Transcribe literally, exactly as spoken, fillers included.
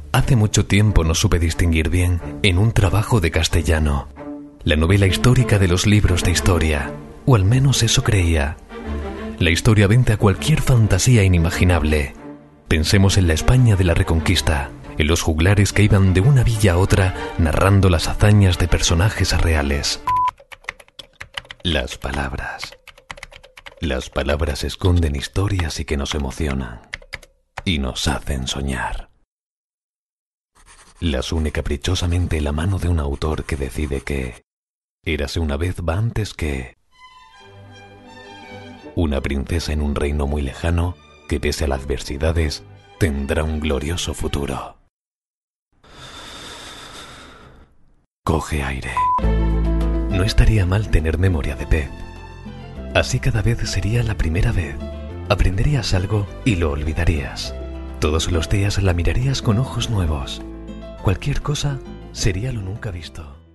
Hace mucho tiempo no supe distinguir bien en un trabajo de castellano la novela histórica de los libros de historia, o al menos eso creía. La historia vence a cualquier fantasía inimaginable. Pensemos en la España de la Reconquista, en los juglares que iban de una villa a otra narrando las hazañas de personajes reales. Las palabras. Las palabras esconden historias y que nos emocionan y nos hacen soñar. Las une caprichosamente la mano de un autor que decide que érase una vez va antes que una princesa en un reino muy lejano que pese a las adversidades tendrá un glorioso futuro. Coge aire. No estaría mal tener memoria de pez. Así cada vez sería la primera vez. Aprenderías algo y lo olvidarías. Todos los días la mirarías con ojos nuevos. Cualquier cosa sería lo nunca visto.